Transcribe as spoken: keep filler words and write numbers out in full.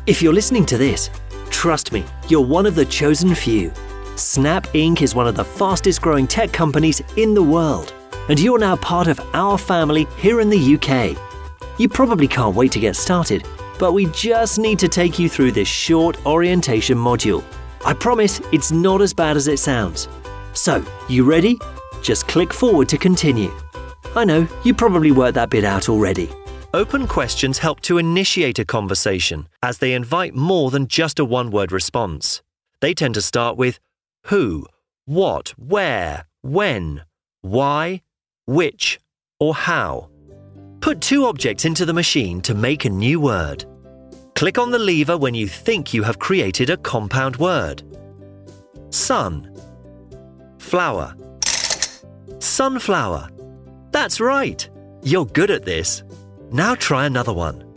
If you're listening to this, trust me, you're one of the chosen few. Snap Incorporated is one of the fastest growing tech companies in the world, and you're now part of our family here in the U K. You probably can't wait to get started, but we just need to take you through this short orientation module. I promise it's not as bad as it sounds. So, you ready? Just click forward to continue. I know, you probably worked that bit out already. Open questions help to initiate a conversation as they invite more than just a one-word response. They tend to start with who, what, where, when, why, which, or how. Put two objects into the machine to make a new word. Click on the lever when you think you have created a compound word. Sun. Flower. Sunflower. That's right. You're good at this. Now try another one.